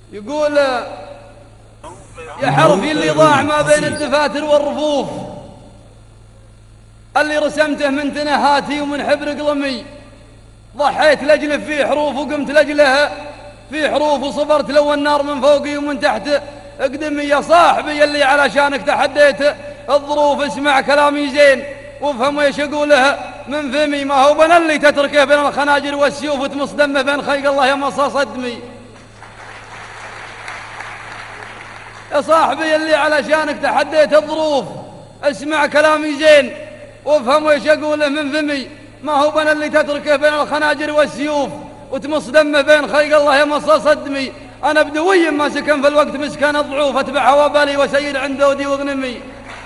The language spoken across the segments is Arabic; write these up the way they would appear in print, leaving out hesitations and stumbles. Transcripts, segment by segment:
يقول يا حرفي اللي ضاع ما بين الدفاتر والرفوف، اللي رسمته من تنهاتي ومن حبر قلمي، ضحيت لأجله في حروف وقمت لأجلها في حروف، وصبرت لو النار من فوقي ومن تحت اقدمي. يا صاحبي اللي علشانك تحديت الظروف، اسمع كلامي زين وافهم ويش اقولها من فمي. ما هو بنا اللي تتركه بين الخناجر والسيوف وتمص دمه بين خلق الله يا مصاص دمي. يا صاحبي اللي علشانك تحديت الظروف، اسمع كلامي زين وافهم ويش اقوله من فمي. ما هو بنا اللي تتركه بين الخناجر والسيوف وتمص دمه بين خلق الله يا مصاص دمي. انا بدوي ما سكن في الوقت مسكن الضعوف، اتبع هوابالي وسير عند ودي واغنمي.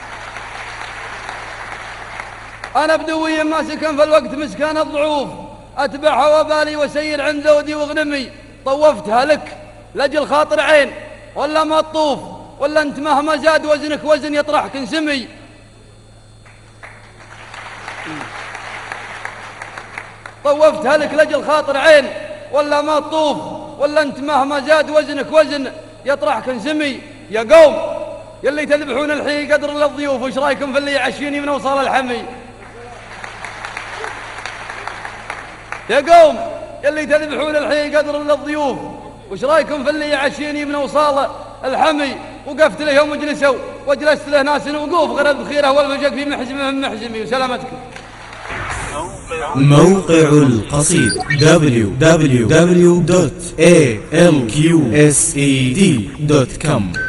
انا بدوي ما سكن في الوقت مسكن الضعوف، اتبع هوابالي وسير عند ودي واغنمي. طوفتها لك لاجل خاطر عين ولا ما تطوف، ولا انت مهما زاد وزنك وزن يطرحك انسمي. طوفتها لك لاجل خاطر عين ولا ما تطوف، ولا انت مهما زاد وزنك وزن يطرحك انسمي. يا قوم يلي تذبحون الحي قدر للضيوف، وش رايكم في اللي يعشيني من وصال الحمي؟ يا قوم يلي تذبحون الحي قدر للضيوف، وش رايكم في اللي يعشيني من وصال الحمي؟ وقفت له يوم جلسوا وجلست له ناس وقوف غير بخيره والفجق في محزمهم محزمي. وسلامتكم. موقع القصيد www.alqsed.com